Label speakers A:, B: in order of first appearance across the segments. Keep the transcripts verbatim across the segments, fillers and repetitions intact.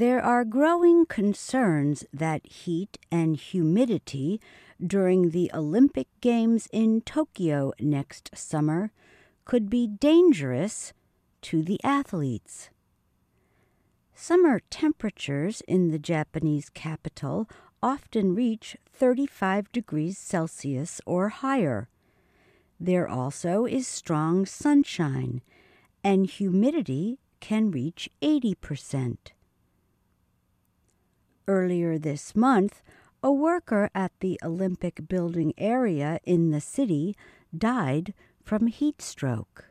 A: There are growing concerns that heat and humidity during the Olympic Games in Tokyo next summer could be dangerous to the athletes. Summer temperatures in the Japanese capital often reach thirty-five degrees Celsius or higher. There also is strong sunshine, and humidity can reach eighty percent. Earlier this month, a worker at the Olympic building area in the city died from heat stroke.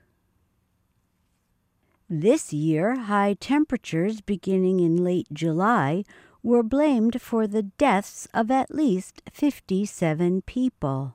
A: This year, high temperatures beginning in late July were blamed for the deaths of at least fifty-seven people.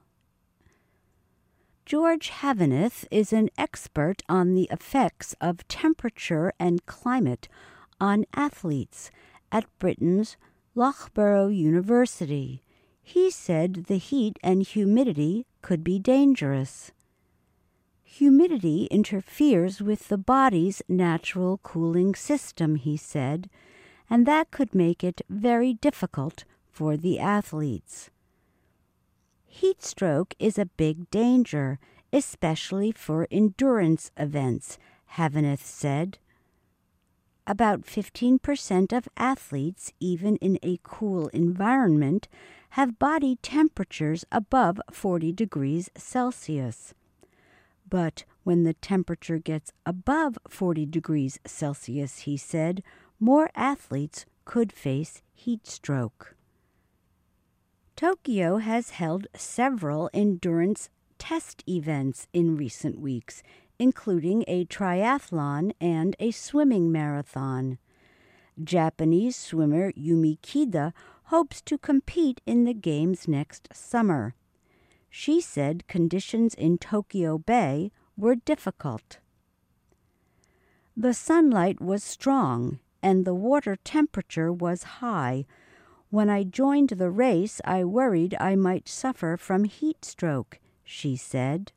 A: George Havenith is an expert on the effects of temperature and climate on athletes at Britain's Loughborough University. He said the heat and humidity could be dangerous. Humidity interferes with the body's natural cooling system, he said, and that could make it very difficult for the athletes. Heat stroke is a big danger, especially for endurance events, Havenith said. About fifteen percent of athletes, even in a cool environment, have body temperatures above forty degrees Celsius. But when the temperature gets above forty degrees Celsius, he said, more athletes could face heat stroke. Tokyo has held several endurance test events in recent weeks, including a triathlon and a swimming marathon. Japanese swimmer Yumi Kida hopes to compete in the Games next summer. She said conditions in Tokyo Bay were difficult. The sunlight was strong and the water temperature was high. When I joined the race, I worried I might suffer from heat stroke, she said.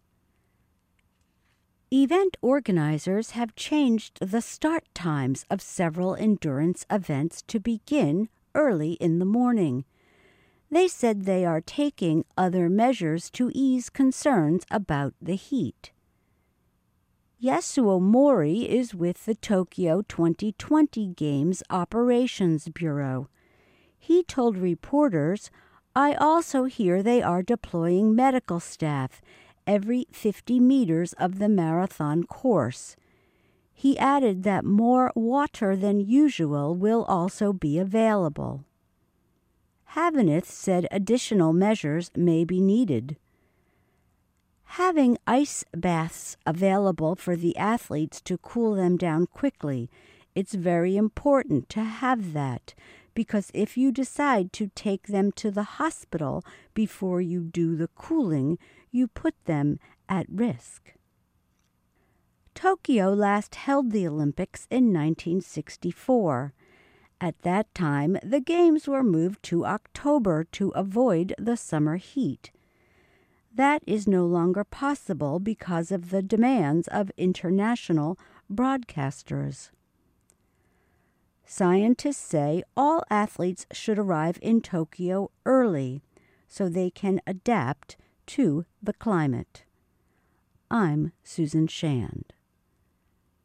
A: Event organizers have changed the start times of several endurance events to begin early in the morning. They said they are taking other measures to ease concerns about the heat. Yasuo Mori is with the Tokyo twenty twenty Games Operations Bureau. He told reporters, "I also hear they are deploying medical staff every fifty meters of the marathon course." He added that more water than usual will also be available. Havenith said additional measures may be needed. Having ice baths available for the athletes to cool them down quickly, it's very important to have that, because if you decide to take them to the hospital before you do the cooling, you put them at risk. Tokyo last held the Olympics in nineteen sixty-four. At that time, the Games were moved to October to avoid the summer heat. That is no longer possible because of the demands of international broadcasters. Scientists say all athletes should arrive in Tokyo early so they can adapt to the climate. I'm Susan Shand.